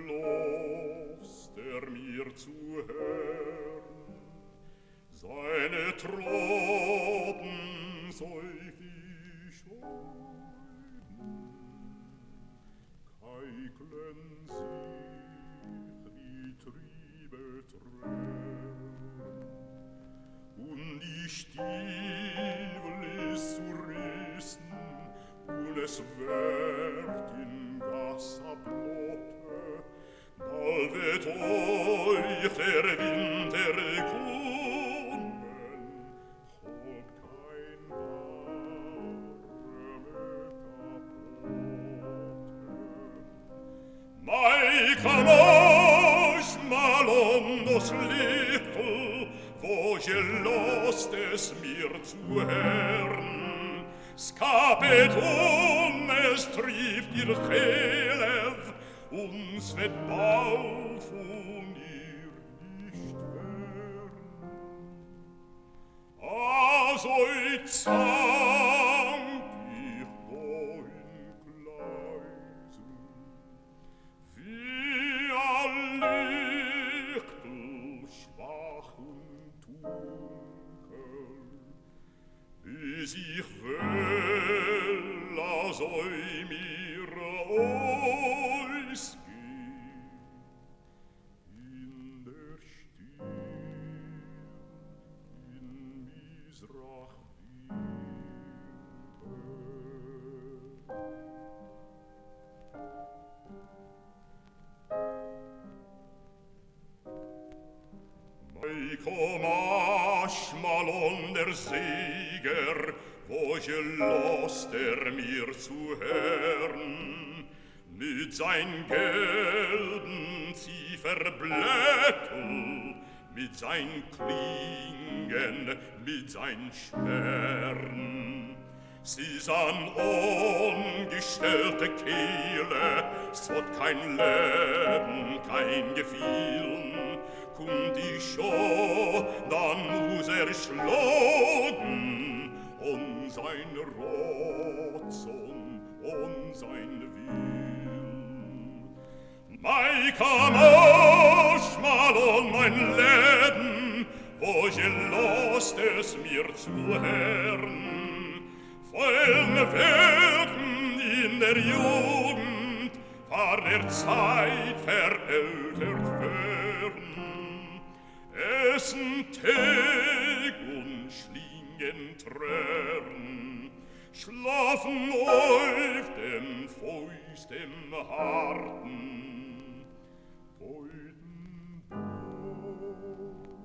gelost mir zu hören, seine Tropen säuf ich heuden, keiklen sich die Triebe tränen, und die Stiefel ist zu rissen, und es wird in Gassa Blotte, bald wird euch der Winter kommen, holt kein warme Kapotte. Mai camosch malondos Lichtel, wo gelost es mir zu hören, scapet es trifft ihr Chelev, uns wird Bau von ihr nicht fern. Also ich zank ich wo in Gleisen, wie ein Lichtel schwach und dunkel, bis ich will, soll mir ausgehen in der Stirn, in Misrach Kommach malon der Sieger, wo gelost mir zu hören, mit sein gelben Zieferblättel, mit sein Klingen, mit sein Schweren. Sie san ungestellte Kehle, es hat kein Leben, kein Gefühl, kommt die Show, dann muss schlagen, und sein Rotzen, und sein Will. Mai camosch malon mein Leben, wo gelost es mir zu hören, vollen Welten in der Jugend, war der Zeit verältert fern. Essen Teg und schlingen Tränen, schlafen auf dem Fäust im Harten, beuten Bauch.